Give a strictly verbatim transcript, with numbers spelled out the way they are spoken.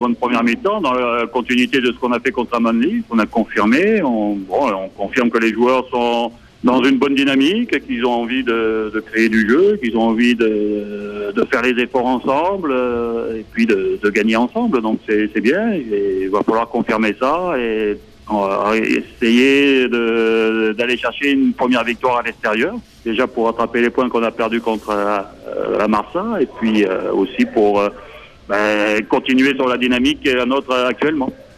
Bonne première mi-temps, dans la continuité de ce qu'on a fait contre Amanli, on a confirmé, on, bon, on confirme que les joueurs sont dans une bonne dynamique, qu'ils ont envie de, de créer du jeu, qu'ils ont envie de, de faire les efforts ensemble euh, et puis de, de gagner ensemble. Donc c'est, c'est bien, et il va falloir confirmer ça et on va essayer de, d'aller chercher une première victoire à l'extérieur, déjà pour rattraper les points qu'on a perdus contre euh, la Marsa et puis euh, aussi pour... Euh, Ben, continuer sur la dynamique qui est la nôtre actuellement.